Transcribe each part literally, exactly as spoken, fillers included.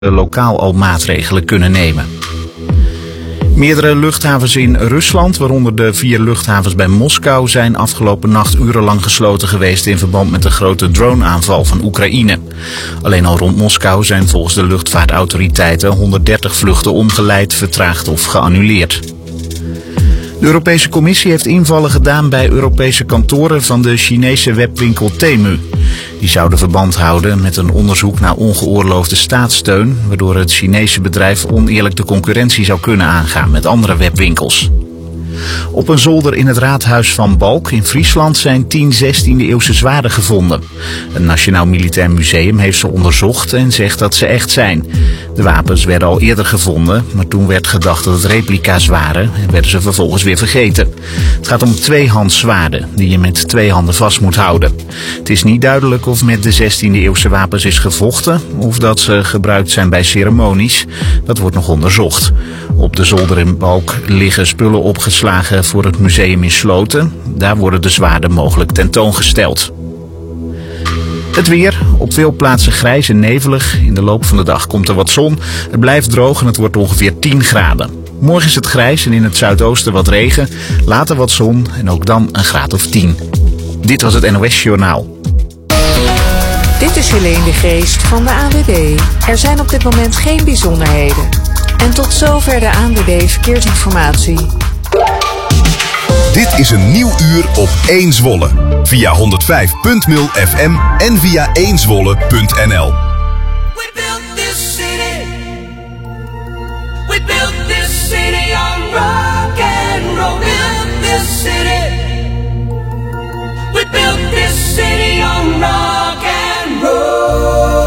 lokaal al maatregelen kunnen nemen. Meerdere luchthavens in Rusland, waaronder de vier luchthavens bij Moskou, zijn afgelopen nacht urenlang gesloten geweest in verband met de grote droneaanval van Oekraïne. Alleen al rond Moskou zijn volgens de luchtvaartautoriteiten honderddertig vluchten omgeleid, vertraagd of geannuleerd. De Europese Commissie heeft invallen gedaan bij Europese kantoren van de Chinese webwinkel Temu. Die zouden verband houden met een onderzoek naar ongeoorloofde staatssteun, waardoor het Chinese bedrijf oneerlijk de concurrentie zou kunnen aangaan met andere webwinkels. Op een zolder in het raadhuis van Balk in Friesland zijn tien zestiende eeuwse zwaarden gevonden. Het Nationaal Militair Museum heeft ze onderzocht en zegt dat ze echt zijn. De wapens werden al eerder gevonden, maar toen werd gedacht dat het replica's waren en werden ze vervolgens weer vergeten. Het gaat om tweehandszwaarden die je met twee handen vast moet houden. Het is niet duidelijk of met de zestiende eeuwse wapens is gevochten of dat ze gebruikt zijn bij ceremonies. Dat wordt nog onderzocht. Op de zolder in Balk liggen spullen opgeslagen voor het museum in Sloten. Daar worden de zwaarden mogelijk tentoongesteld. Het weer, op veel plaatsen grijs en nevelig. In de loop van de dag komt er wat zon. Het blijft droog en het wordt ongeveer tien graden. Morgen is het grijs en in het zuidoosten wat regen. Later wat zon en ook dan een graad of tien. Dit was het N O S Journaal. Dit is Helene de Geest van de A N W B. Er zijn op dit moment geen bijzonderheden. En tot zover de A N W B Verkeersinformatie. Dit is een nieuw uur op één Zwolle. Via honderdvijf punt nul F M en via één zwolle punt n l. We built this city. We built this city on rock and roll. We built this city. We built this city on rock and roll.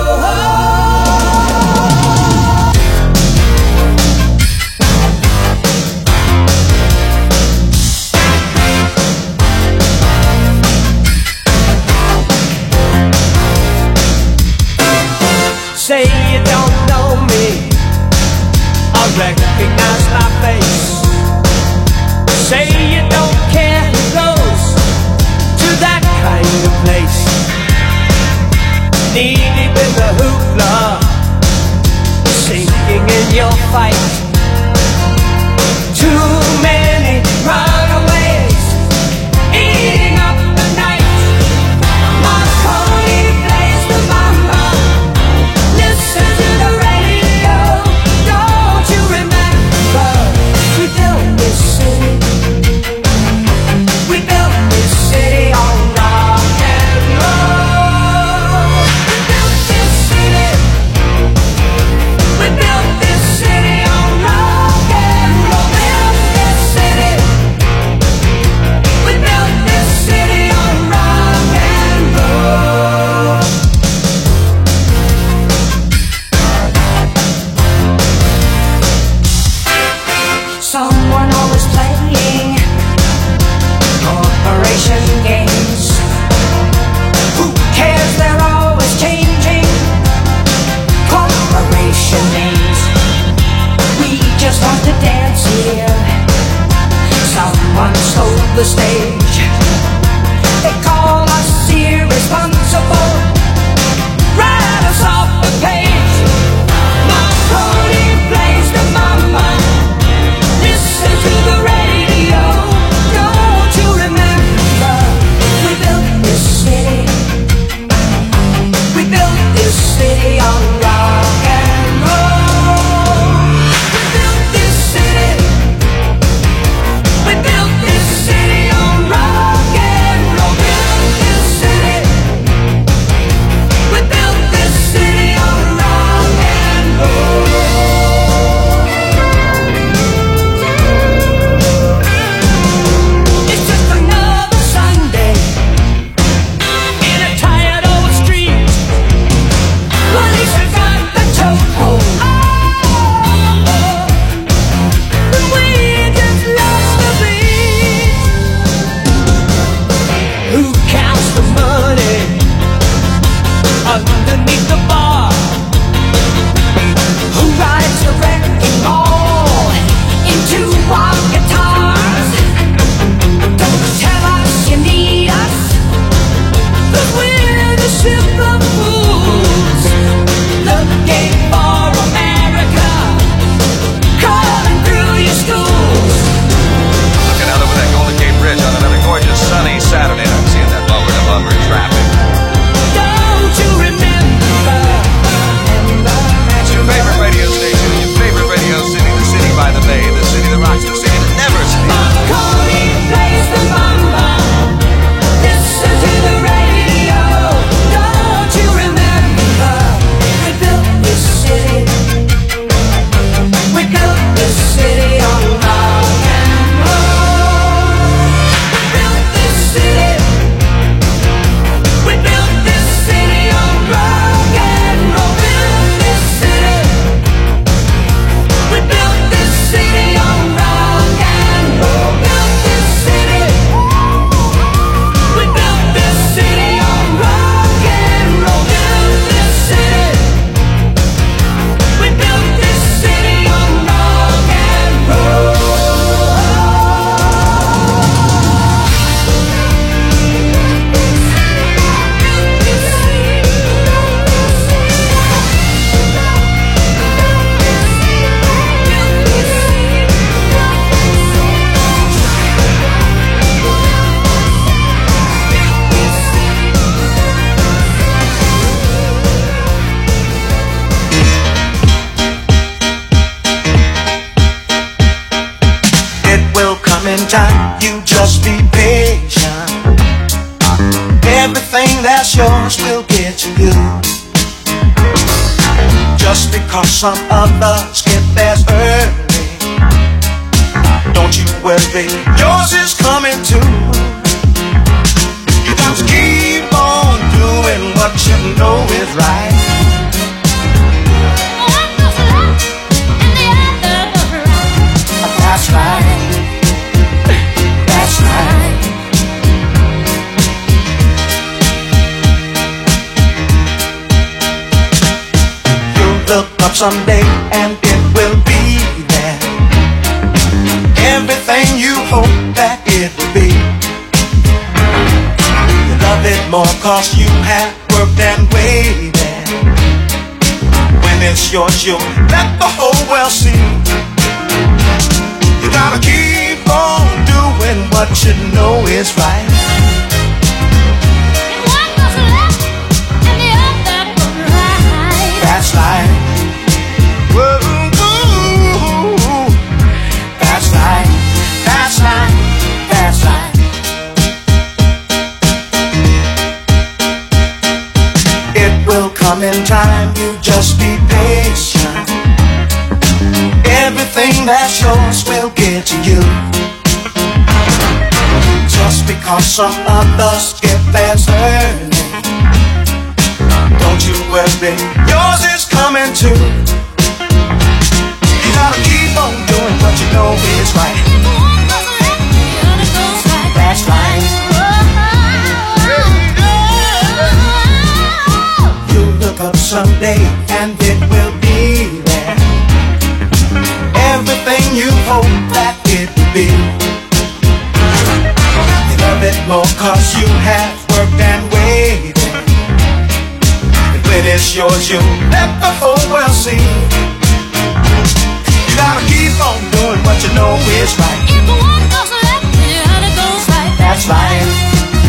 Say you don't know me, I recognize my face. Say you don't care who goes to that kind of place. Knee deep in the hoopla, sinking in your fight. Too many runaways, eating up the night. Marconi plays the mama. Listen to the radio, don't you remember? We built this city. We built this city on rock and roll. We built this city. We built this city on rock and roll. Built this city. We built this city on rock and roll. Someone always playing corporation games. Who cares? They're always changing corporation names. We just want to dance here. Someone stole the stage. They call us irresponsible. Write us off the page. Marconi plays the mama. Listen to the radio, don't you remember? We built this city. We built this city on rock and roll. We built this city. We built this city on time, you just be patient. Everything that's yours will get to you. Just because some others get theirs early, don't you worry, yours is coming too. You got to keep on doing what you know is right. That's right. That's right. You'll look up someday and it will be there. Everything you hope that it will be. You love it more cause you have worked and waited. When it's yours, you'll let the whole world see. You gotta keep on doing what you know is right. One goes left and the other goes right. That's right. Whoa, ooh, that's right. That's right. That's right. It will come in time. You just be patient. Everything that's yours will get to you. Just because some others get theirs early, don't you worry, yours is coming too. You gotta keep on doing what you know is right. One goes left and the other goes right. That's right. You'll look up someday and it will be there. Everything you hope that it will be. You love it more cause you have worked and waited. And when it's yours, you let the whole world see. You gotta keep on doing what you know is right. If one goes left and the other goes right. That's right.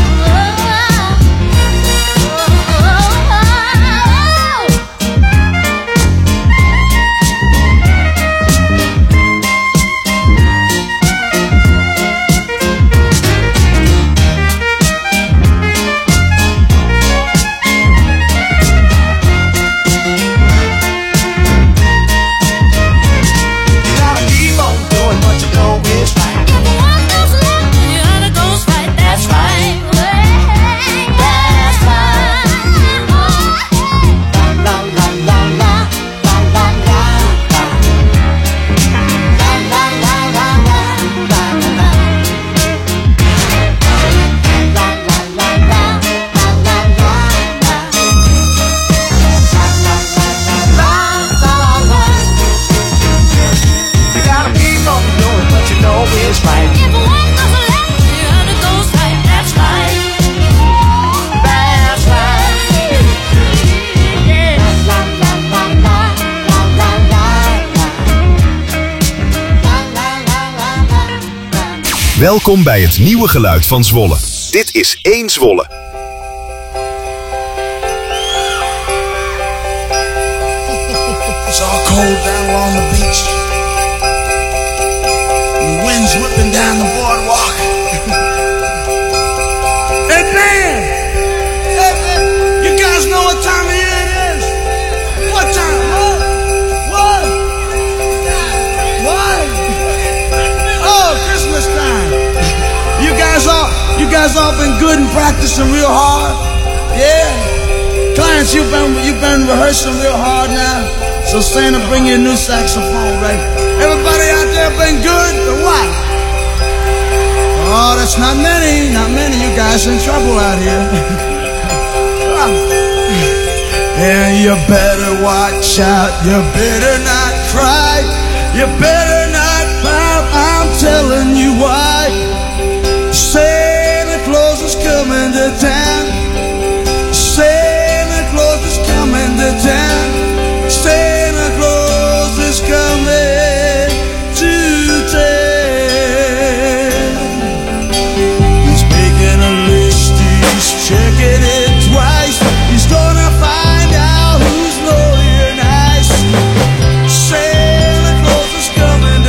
Welkom bij het nieuwe geluid van Zwolle. Dit is één Zwolle. It's all cold down along the beach. The wind's whipping down the boardwalk. Hey man! Hey, man! You guys know what time of year it is? What time? What? What? What? Oh, Christmas time. You guys all, you guys all been good and practicing real hard? Yeah? Clients, you've been, you've been rehearsing real hard now. So Santa, bring you a new saxophone, right? Everybody out there been good or what? Oh, that's not many, not many. You guys in trouble out here. Yeah, you better watch out. You better not cry. You better not pout. I'm telling you why. Santa Claus is coming to town. Santa Claus is coming to town. Santa Claus is coming to town. He's making a list, he's checking it twice. He's gonna find out who's naughty or nice. Santa Claus is coming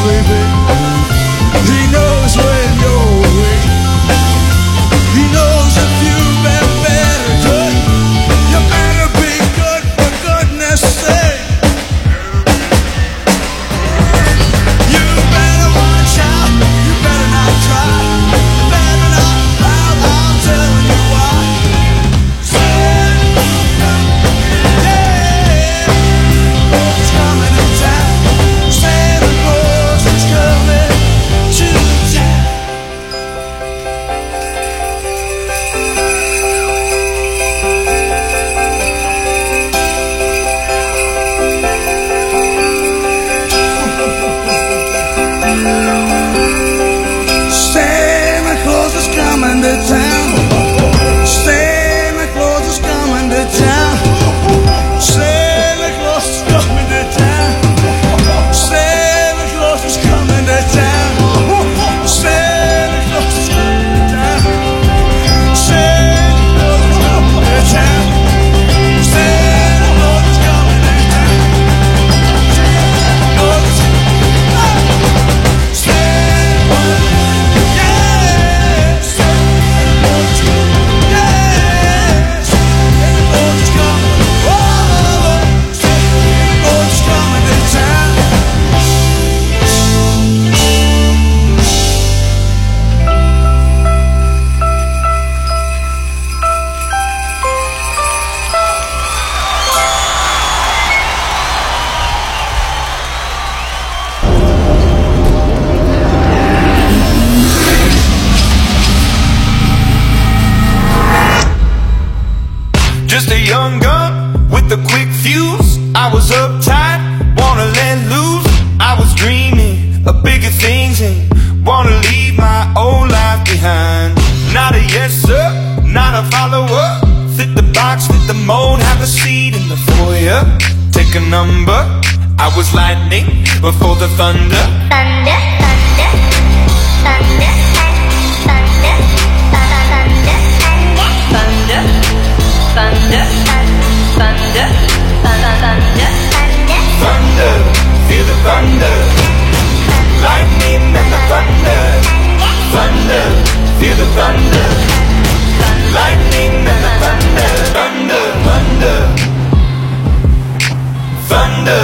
sleepy. He knows when you're awake. He knows if you've been bad or good. You better be good for goodness sake. You better watch out. You better not try. You better not pout. I'll tell you why. Santa, yeah, Claus is coming to town. Santa Claus is coming to town. Santa Claus is coming to town. Santa Claus is coming to town. Santa Claus is coming to town. Santa Claus is coming to town. Santa Claus is coming to town. Santa Claus is coming to town. Santa Claus is coming to town. Claus is Just a young gun with a quick fuse. I was uptight, wanna let loose. I was dreaming of bigger things and wanna leave my old life behind. Not a yes sir, not a follower. Fit the box, fit the mold, have a seat in the foyer. Take a number. I was lightning before the thunder. Thunder, thunder, thunder, thunder, thunder, thunder, thunder, thunder, thunder, Thunder, feel the thunder. Lightning and the thunder. Thunder, feel the thunder. Lightning and the thunder. Thunder, thunder, thunder.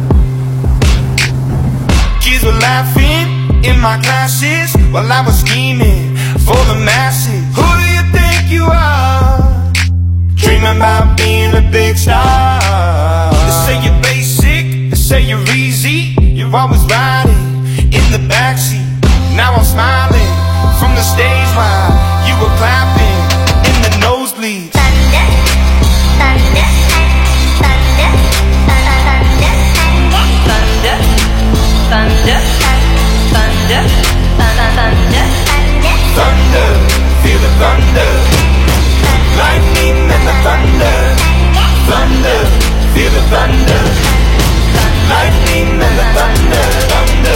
Kids were laughing in my classes while I was scheming for the masses. Who do you think you are? Dreaming about being a big star. They say you're basic, they say you're easy. You're always riding in the backseat. Now I'm smiling from the stage while you were clapping in the nosebleeds. thunder, thunder, thunder, thunder, thunder, thunder, thunder, thunder, Thunder, feel the thunder. Lightning and the thunder. Thunder, feel the thunder. Lightning and the thunder. Thunder.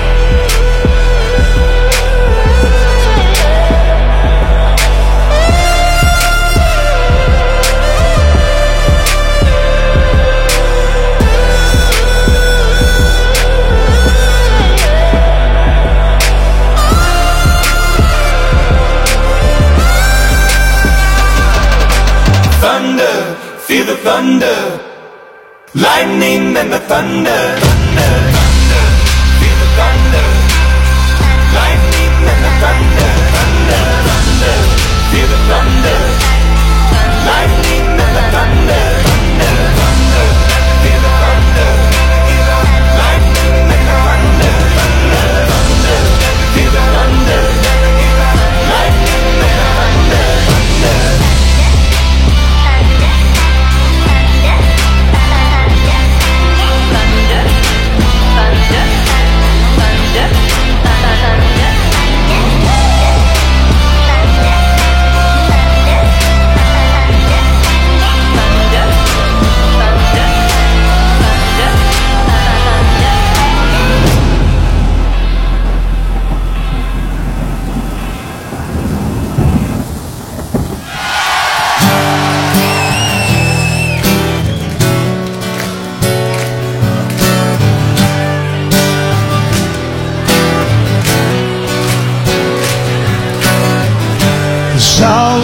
Thunder, feel the thunder. Lightning and the thunder. Thunder, thunder, feel the thunder. Lightning and the thunder. Thunder, thunder, feel the thunder. Lightning and the thunder. Thunder, thunder, feel the thunder. Lightning and the thunder. Thunder, thunder, feel the thunder. Lightning and the thunder. Thunder. thunder, thunder,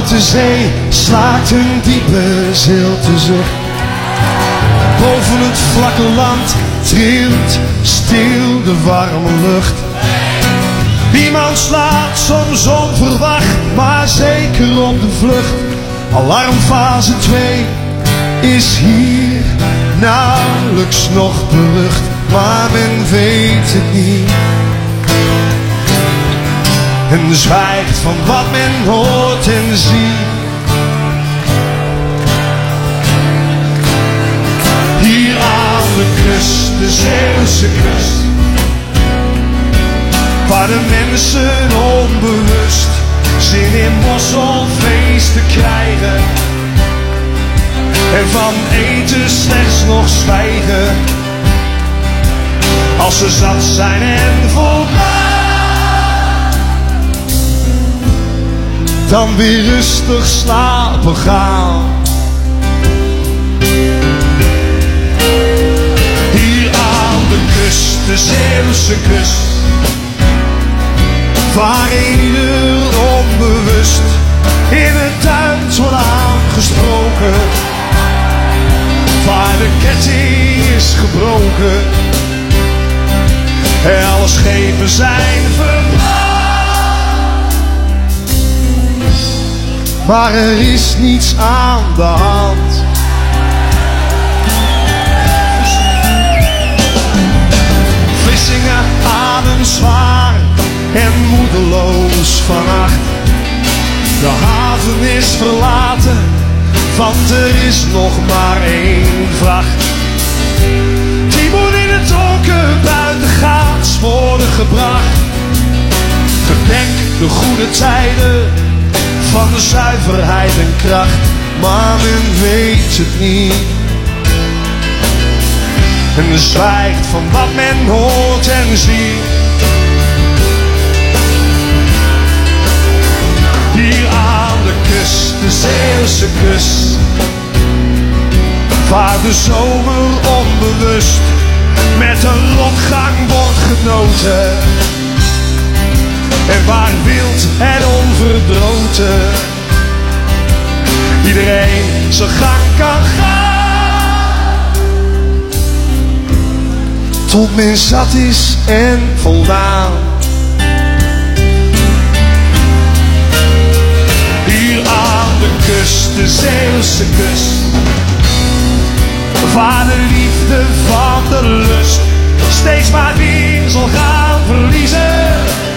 grote zee slaakt een diepe zilte zucht. Boven het vlakke land trilt stil de warme lucht. Iemand slaat soms onverwacht, maar zeker op de vlucht. Alarmfase twee is hier nauwelijks nog berucht, maar men weet het niet. En zwijgt van wat men hoort en ziet. Hier aan de kust, de Zeeuwse kust, waar de mensen onbewust zin in mosselfeesten krijgen en van eten slechts nog zwijgen. Als ze zat zijn en voldaan, dan weer rustig slapen gaan. Hier aan de kust, de Zeeuwse kust, waar ieder onbewust in het Duits wordt aangesproken, waar de ketting is gebroken en alle schepen zijn verbrand. Maar er is niets aan de hand. Vlissingen ademen zwaar en moedeloos vannacht. De haven is verlaten, want er is nog maar één vracht. Die moet in het donker buitengaats worden gebracht. Gedenk de goede tijden van de zuiverheid en kracht, maar men weet het niet. En zwijgt van wat men hoort en ziet. Hier aan de kust, de Zeeuwse kust, waar de zomer onbewust met een rotgang wordt genoten en waar wild en onverdroten iedereen zijn gang kan gaan, tot men zat is en voldaan. Hier aan de kust, de Zeeuwse kust, waar de liefde van de lust steeds maar weer zal gaan verliezen,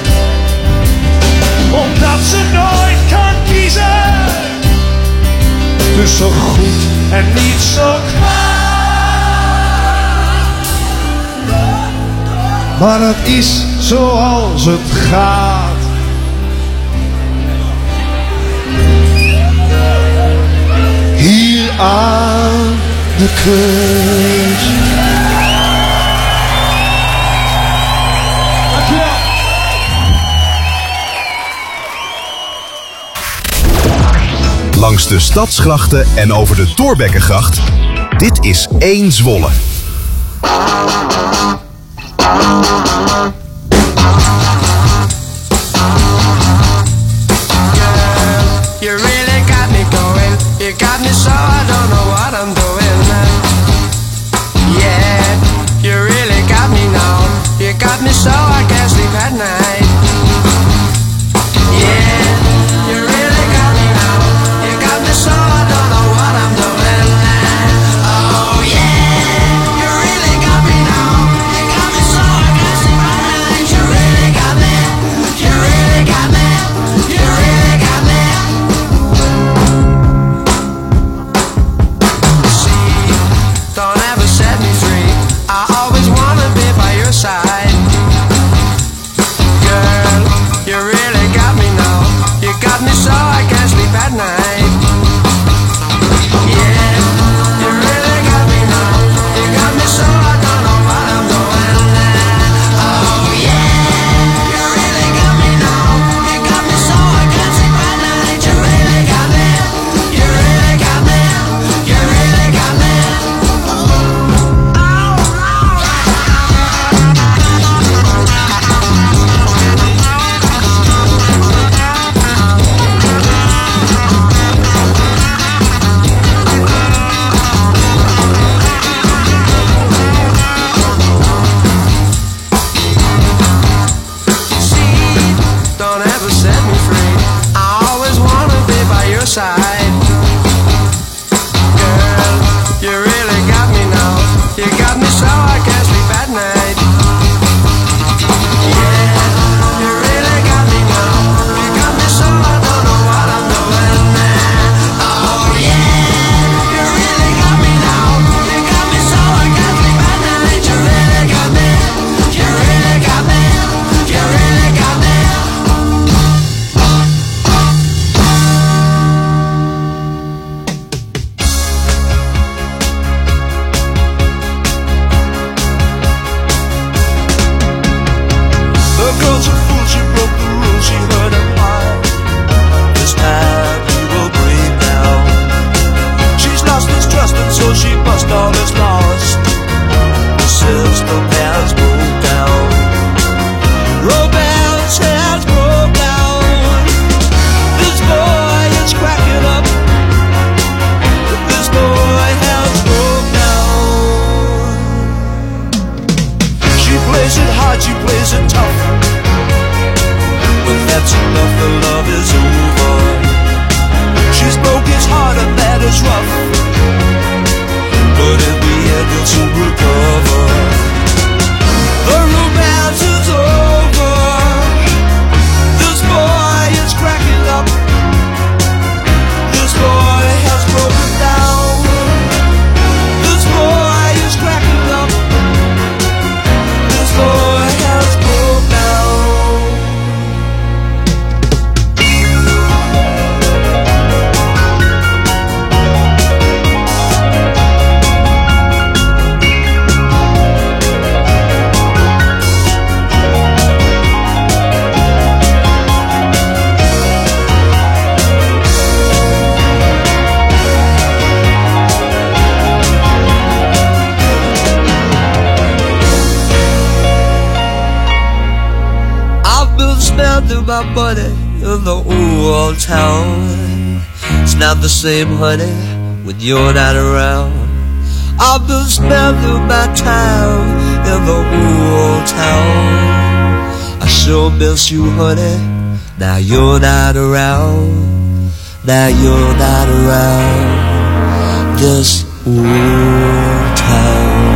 omdat ze nooit kan kiezen tussen goed en niet zo kwaad. Maar dat is zoals het gaat. Hier aan de kust. Dankjewel. Langs de stadsgrachten en over de Thorbeckegracht. Dit is één Zwolle. You really got me going. You got me so I don't know what I'm doing. Yeah, you really got me now. You got me so I can't sleep at night. Yeah, you really got me now. You got me so I don't know what I'm doing. Oh yeah, you really got me now. You plays it hard, she plays it tough. But that's enough, the love is over. She's broke his heart and that is rough. But in the end he'll soon recover. The romance is over. This boy is cracking up. This boy has broken down. This boy is cracking up. This boy has broken down. To my money in the old town. It's not the same, honey, when you're not around. I've been spending my time in the old town. I sure miss you, honey. Now you're not around. Now you're not around this old town.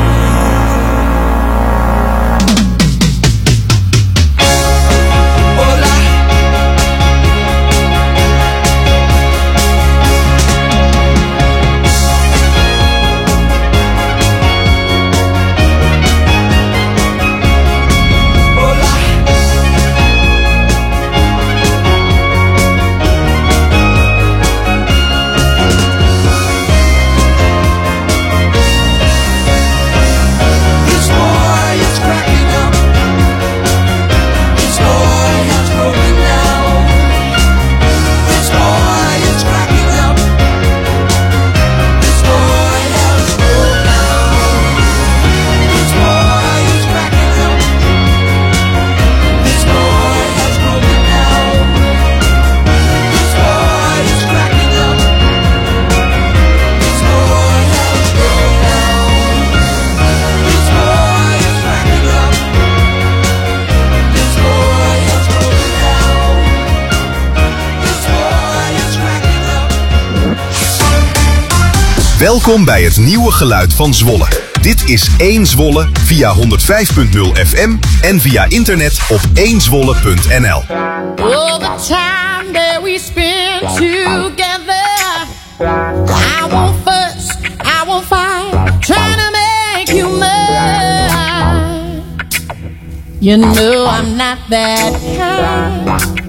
Welkom bij het nieuwe geluid van Zwolle. Dit is één Zwolle via honderdvijf punt nul F M en via internet op één zwolle punt n l. Oh, the time that we spent together, I won't fuss, I won't fight, trying to make you mine. You know I'm not that kind.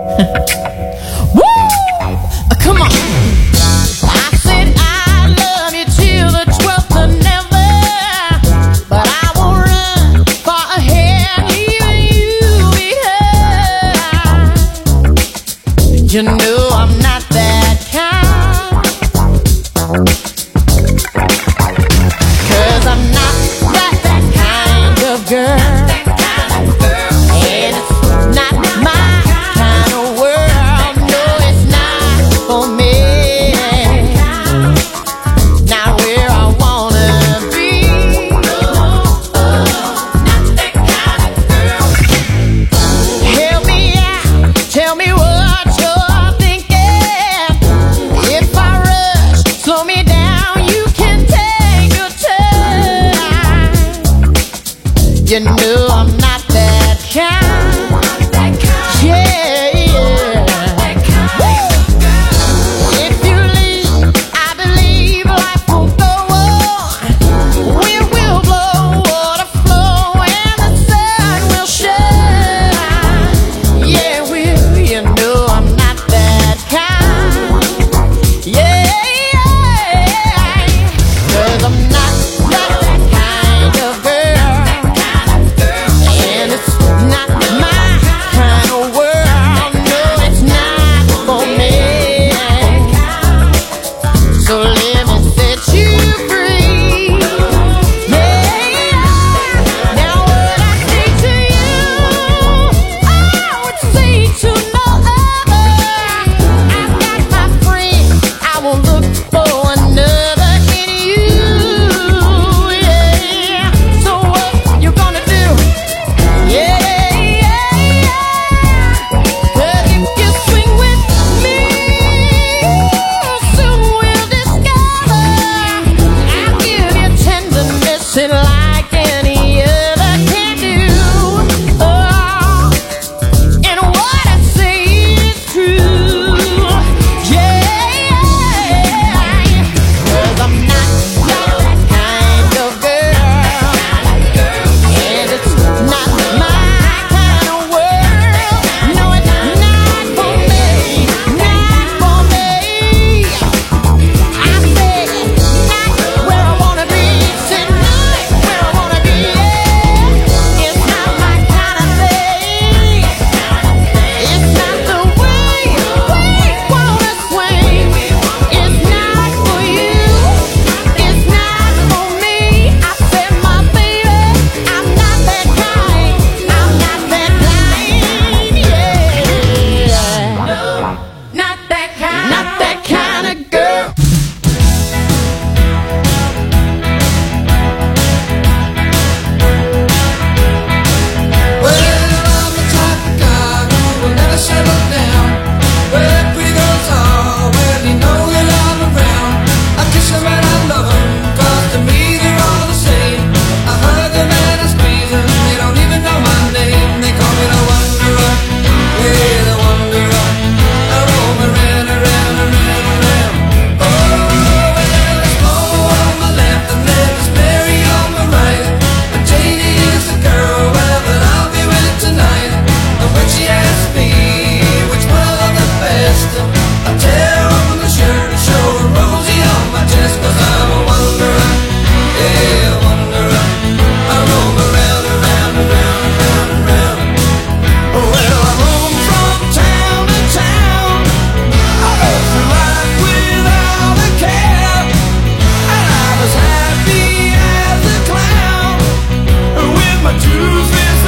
Woo! Come on. You know I'm not that kind, 'cause I'm not that, that kind of girl, and it's not my kind of world. No, it's not for me, not where I wanna be. Not that kind of girl. Help me out, tell me what. You know I'm not that kind. Yeah, yeah. If you leave, I believe life will go on. Wind will blow, water flow, and the sun will shine. Yeah, will. You know I'm not that kind. Yeah, yeah. 'Cause I'm not that, that kind of girl. Not my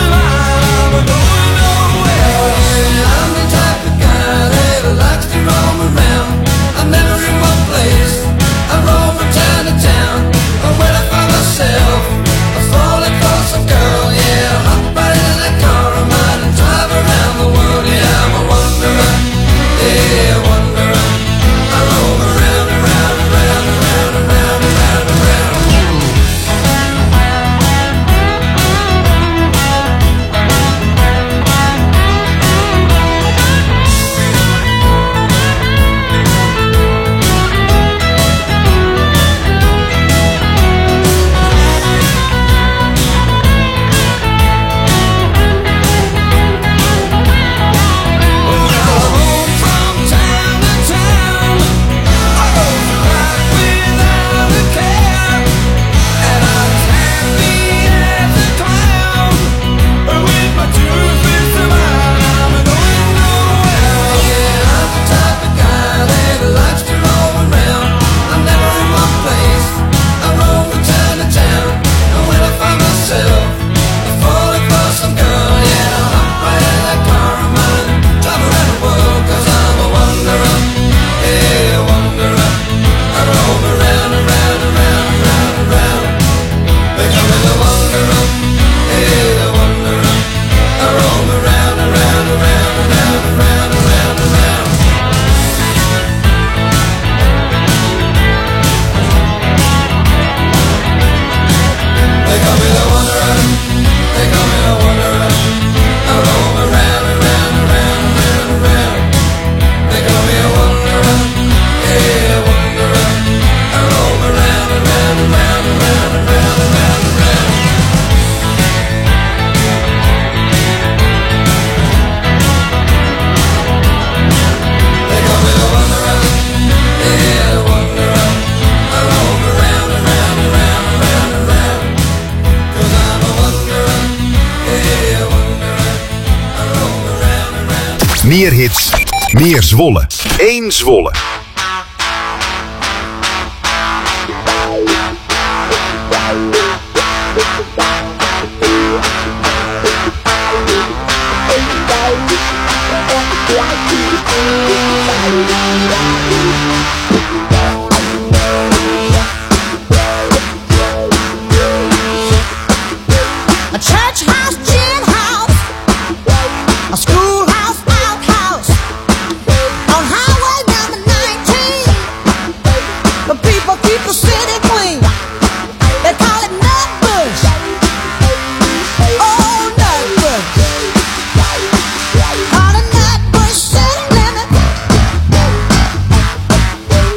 Meer hits, meer Zwolle. Eén Zwolle. A church house, gin house, a schoolhouse, outhouse, on highway number nineteen. But people keep the city clean. They call it Nutbush. Oh, Nutbush. Call it Nutbush city limit.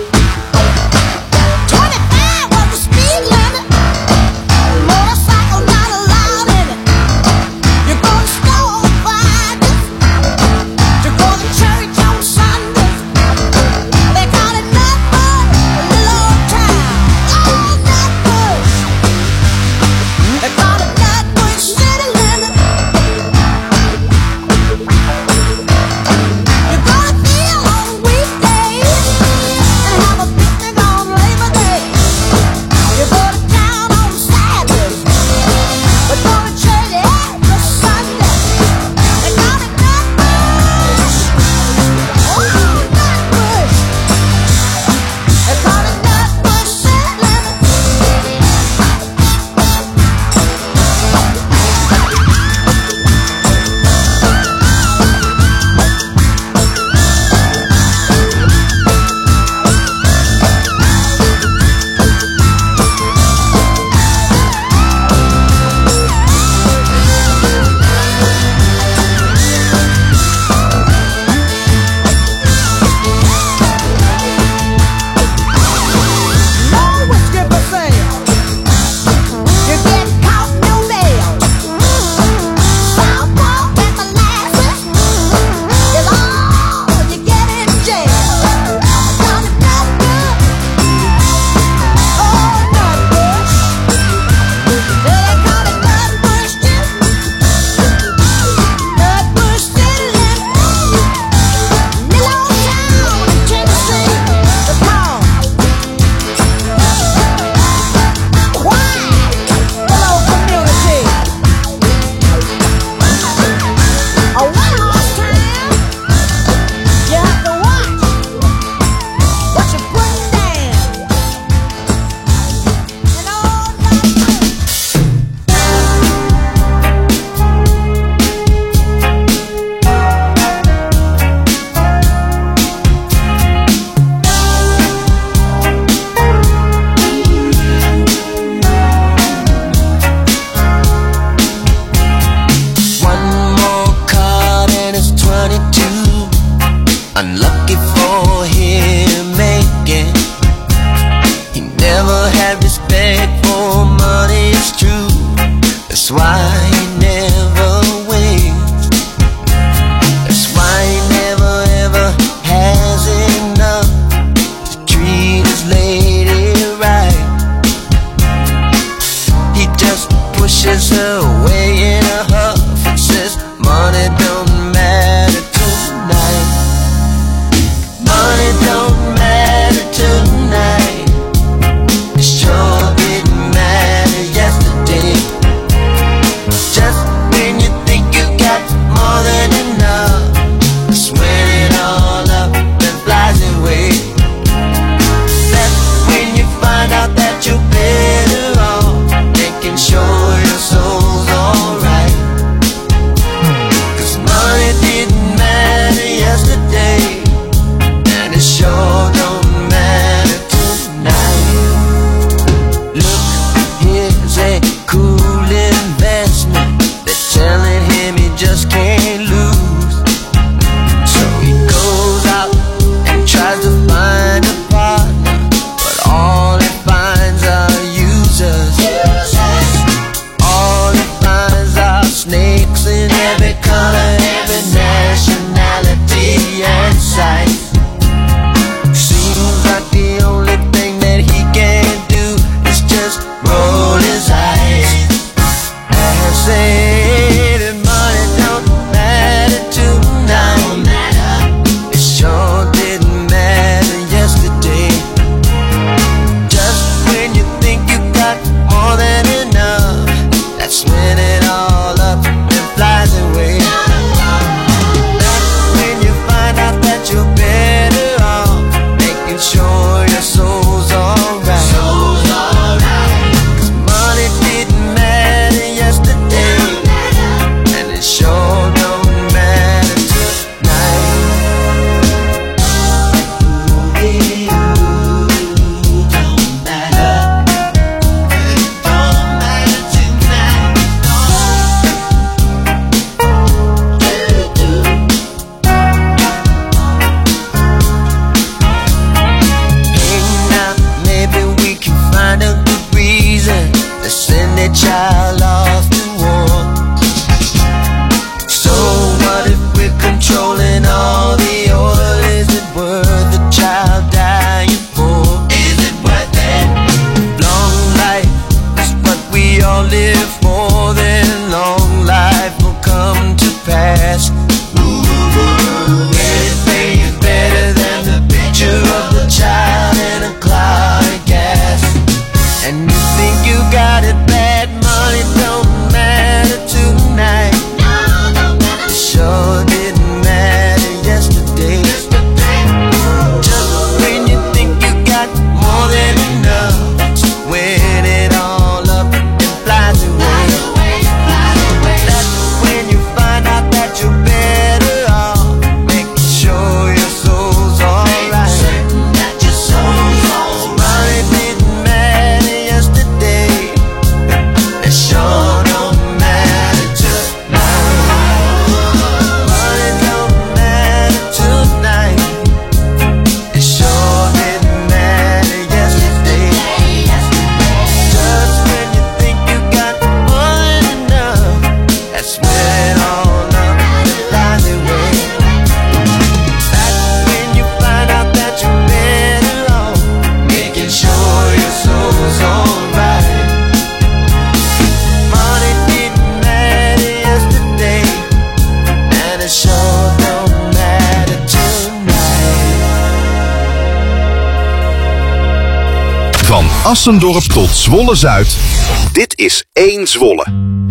Assendorp tot Zwolle-Zuid. Dit is één Zwolle.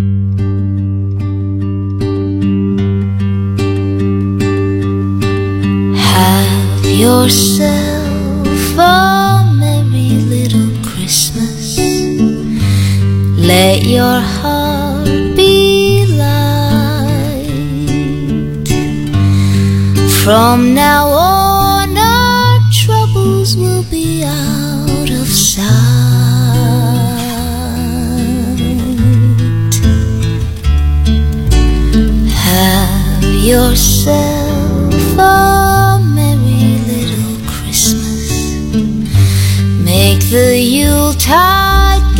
Have yourself a merry little Christmas. Let your heart be light. From now on our troubles will be out of sight. Have yourself a merry little Christmas. Make the Yuletide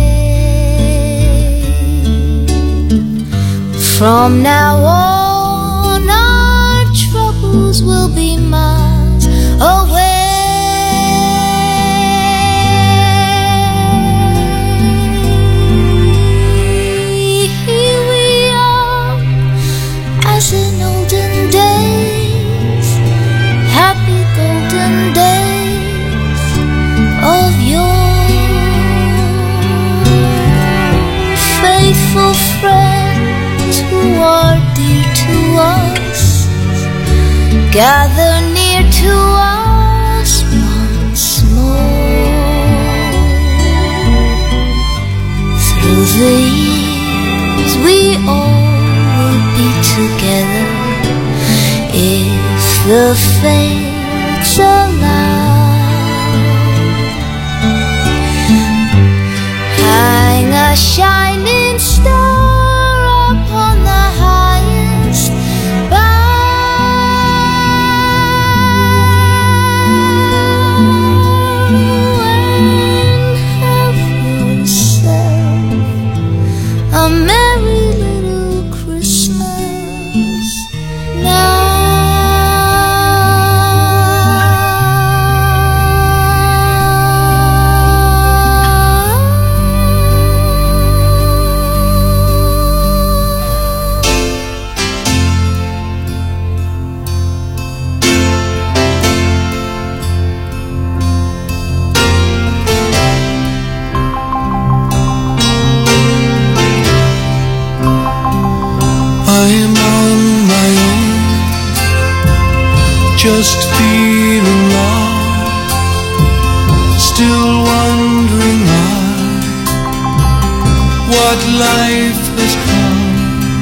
gay. From now on our troubles will be miles away. Here we are as in olden days, happy golden days of yore. Faithful friends who are dear to us, gather near to us once more. Through the years we all will be together if the fates allow. Hang a shining star upon the highest bough, and have yourself a merry little Christmas now. I am on my own, just feeling lost, still wondering why what life has come.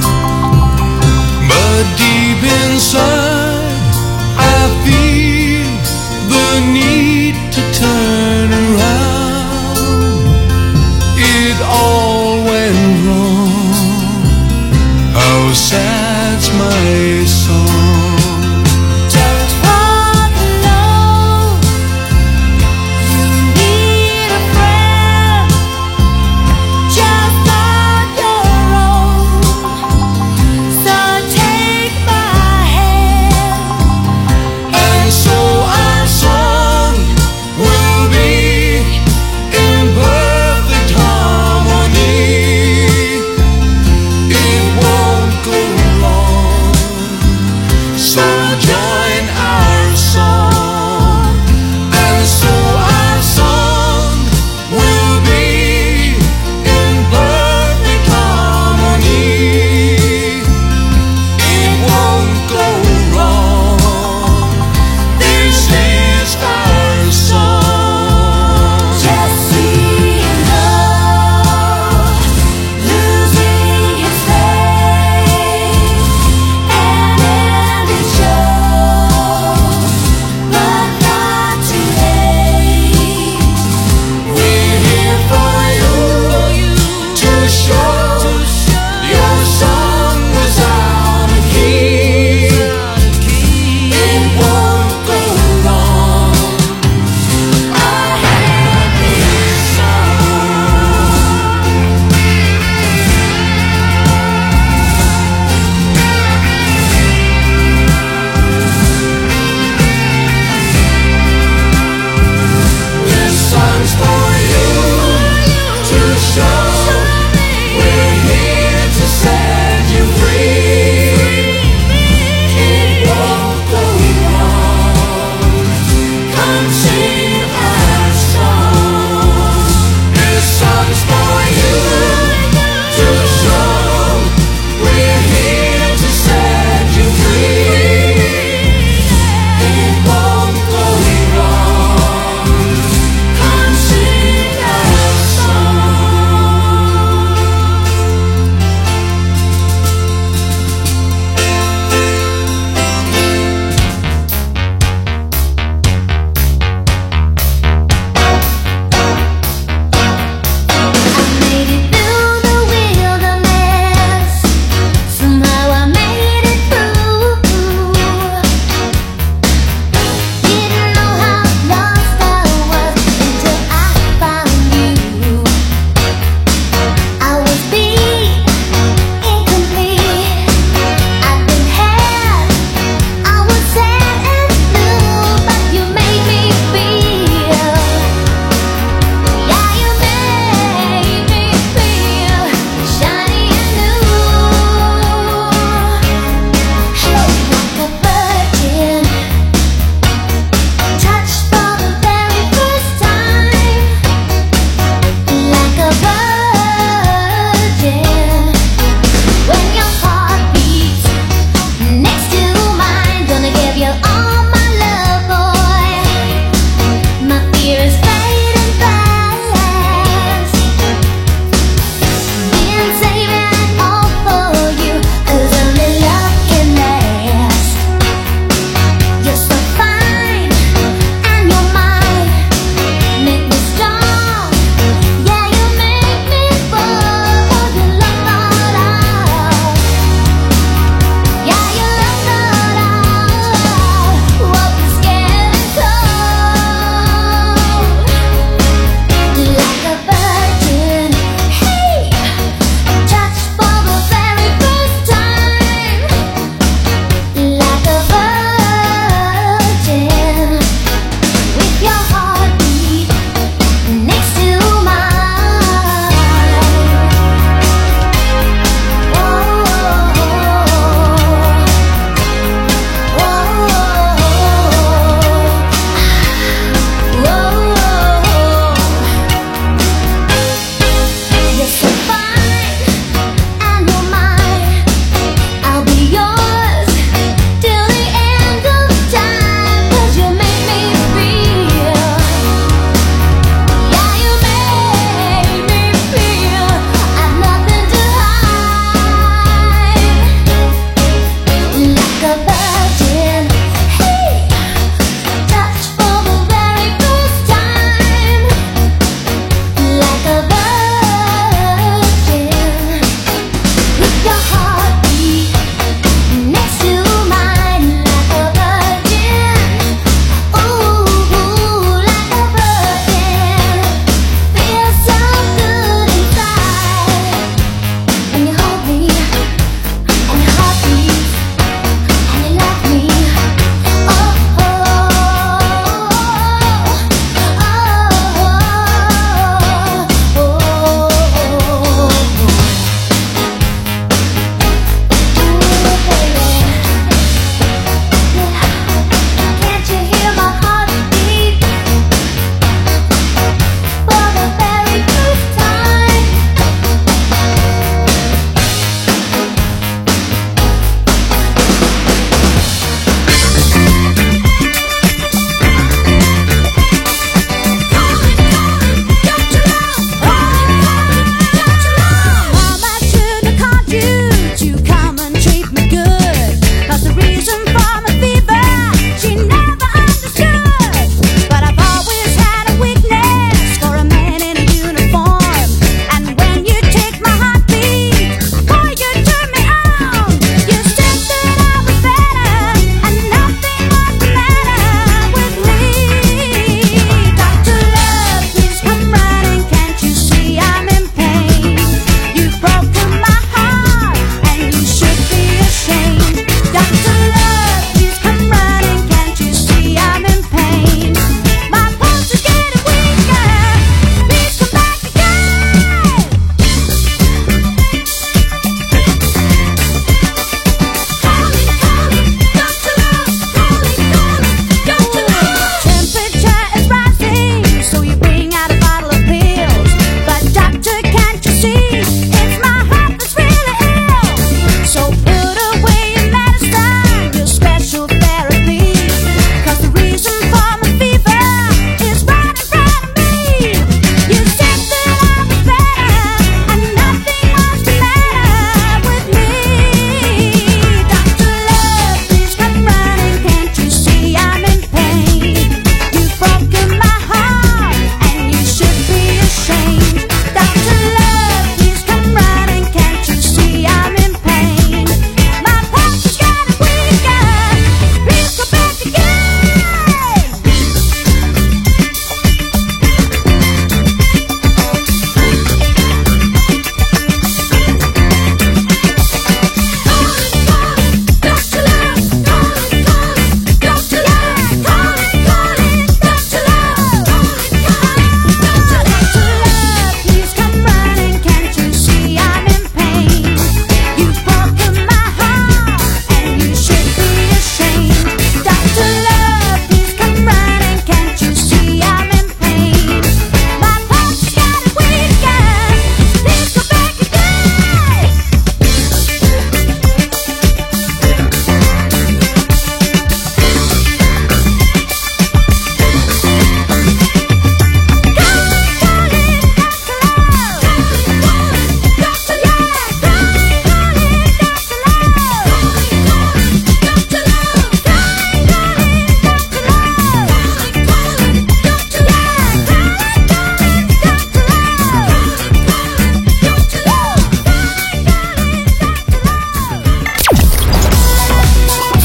But deep inside I feel the need to turn around. It all went wrong. How sad's my song? Don't walk alone. You need a friend, just on your own. So take my hand, And so our song will be in perfect harmony. It won't go long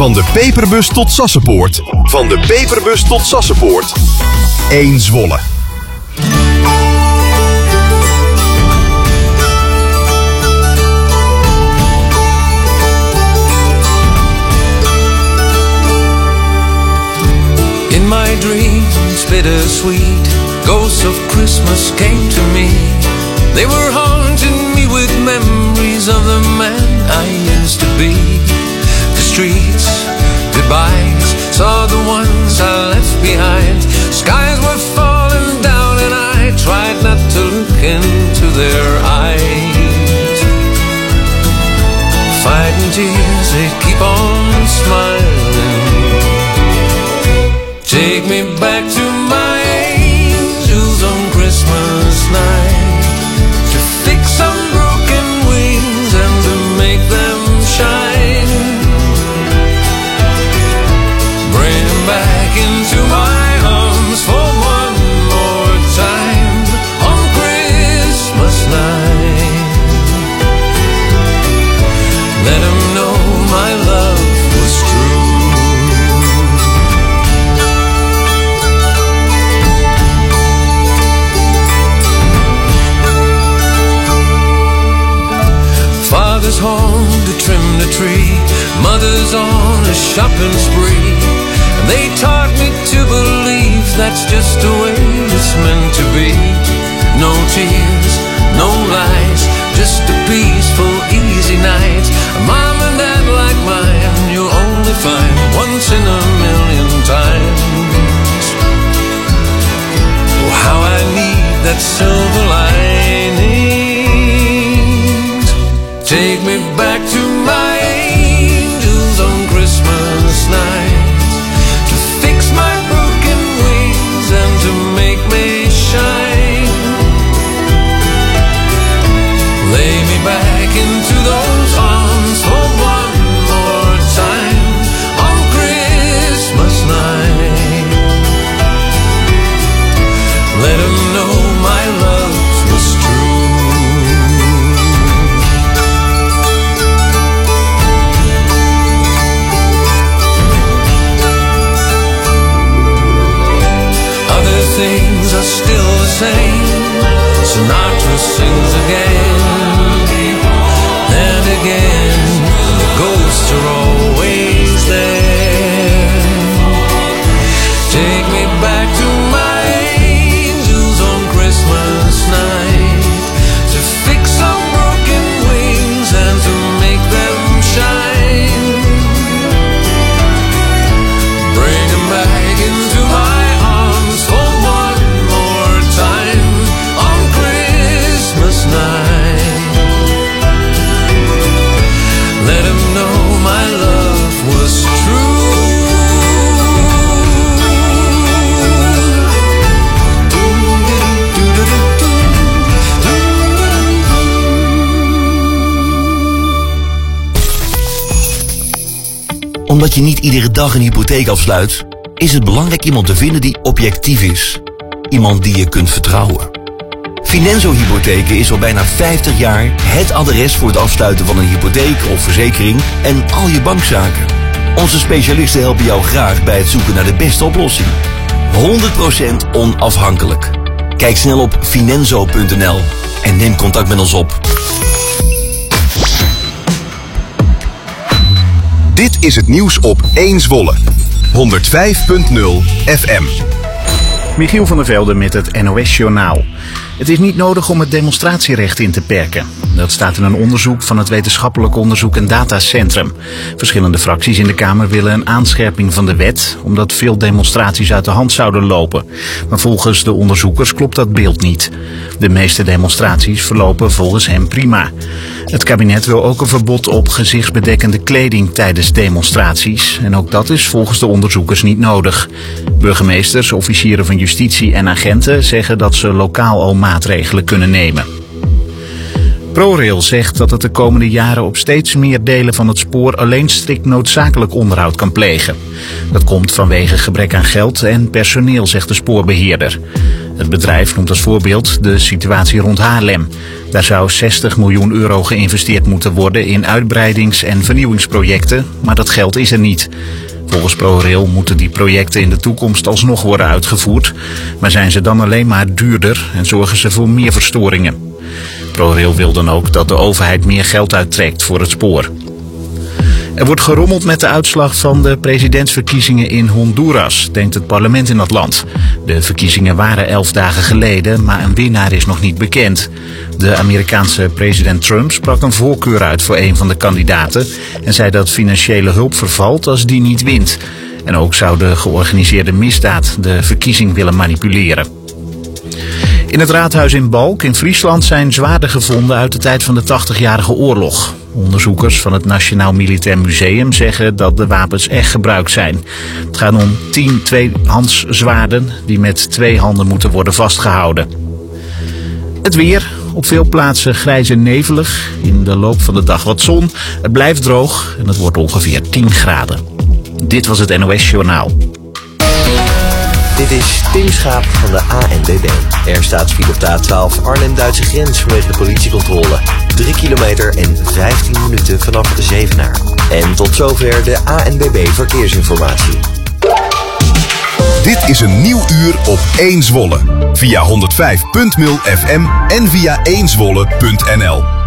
Van de Peperbus tot Sassenpoort. Van de Peperbus tot Sassenpoort. één Zwolle. In my dreams, bittersweet, ghosts of Christmas came to me. They were haunting me with memories of the man I used to be. The streets, goodbyes, saw the ones I left behind. Skies were falling down and I tried not to look into their eyes. Fighting tears, they keep on smiling. Take me back to my angels on Christmas night, to fix some broken wings and to make them shine. Bring them back into my arms for one more time on Christmas night. Let them know my love was true. Father's home to trim the tree, mother's on a shopping spree, and they taught me to believe that's just the way it's meant to be. No tears, no lies, just a peaceful, easy night. A mom and dad like mine you'll only find once in a million times. Oh, how I need that silver lining. Take me back to my angels on Christmas night, to fix my broken wings and to make me shine. Lay me back into those arms for one more time on Christmas night. Let 'em know my love was true. Things are still the same. Sinatra sings again and again. The ghosts are always there. Take me back to my angels on Christmas night, to fix some broken wings and to make them shine. Bring them back into my arms for one more time on Christmas night. Let 'em know my love was true. Omdat je niet iedere dag een hypotheek afsluit, is het belangrijk iemand te vinden die objectief is. Iemand die je kunt vertrouwen. Finanzo Hypotheken is al bijna vijftig jaar het adres voor het afsluiten van een hypotheek of verzekering en al je bankzaken. Onze specialisten helpen jou graag bij het zoeken naar de beste oplossing. honderd procent onafhankelijk. Kijk snel op finanzo punt n l en neem contact met ons op. Dit is het nieuws op één Zwolle. honderdvijf punt nul F M. Michiel van der Velde met het N O S-journaal. Het is niet nodig om het demonstratierecht in te perken. Dat staat in een onderzoek van het Wetenschappelijk Onderzoek en Datacentrum. Verschillende fracties in de Kamer willen een aanscherping van de wet, omdat veel demonstraties uit de hand zouden lopen. Maar volgens de onderzoekers klopt dat beeld niet. De meeste demonstraties verlopen volgens hen prima. Het kabinet wil ook een verbod op gezichtsbedekkende kleding tijdens demonstraties. En ook dat is volgens de onderzoekers niet nodig. Burgemeesters, officieren van justitie en agenten zeggen dat ze lokaal al maatregelen kunnen nemen. ProRail zegt dat het de komende jaren op steeds meer delen van het spoor alleen strikt noodzakelijk onderhoud kan plegen. Dat komt vanwege gebrek aan geld en personeel, zegt de spoorbeheerder. Het bedrijf noemt als voorbeeld de situatie rond Haarlem. Daar zou zestig miljoen euro geïnvesteerd moeten worden in uitbreidings- en vernieuwingsprojecten, maar dat geld is er niet. Volgens ProRail moeten die projecten in de toekomst alsnog worden uitgevoerd, maar zijn ze dan alleen maar duurder en zorgen ze voor meer verstoringen. ProRail wil dan ook dat de overheid meer geld uittrekt voor het spoor. Er wordt gerommeld met de uitslag van de presidentsverkiezingen in Honduras, denkt het parlement in dat land. De verkiezingen waren elf dagen geleden, maar een winnaar is nog niet bekend. De Amerikaanse president Trump sprak een voorkeur uit voor een van de kandidaten en zei dat financiële hulp vervalt als die niet wint. En ook zou de georganiseerde misdaad de verkiezing willen manipuleren. In het raadhuis in Balk in Friesland zijn zwaarden gevonden uit de tijd van de tachtigjarige oorlog. Onderzoekers van het Nationaal Militair Museum zeggen dat de wapens echt gebruikt zijn. Het gaat om tien tweehandszwaarden die met twee handen moeten worden vastgehouden. Het weer. Op veel plaatsen grijs en nevelig. In de loop van de dag wat zon. Het blijft droog en het wordt ongeveer tien graden. Dit was het N O S Journaal. Dit is Tim Schaap van de A N W B. Er staat file op de A twaalf Arnhem-Duitse grens vanwege de politiecontrole. drie kilometer en vijftien minuten vanaf Zevenaar. En tot zover de A N W B verkeersinformatie. Dit is een nieuw uur op één Zwolle. Via honderdvijf punt nul F M en via één zwolle punt n l.